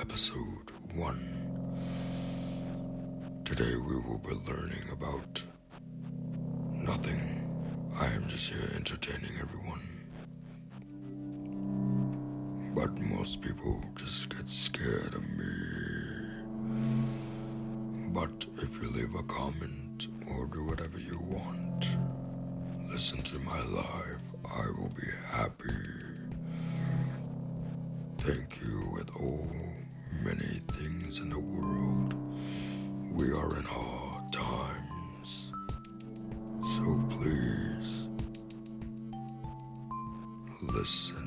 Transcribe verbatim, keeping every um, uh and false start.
episode one. Today we will be learning about nothing. I am just here entertaining everyone. But most people just get scared of me. But if you leave a comment or do whatever you want, listen to my live, I will be happy. Thank you with all many things in the world. We are in hard times. So please, listen.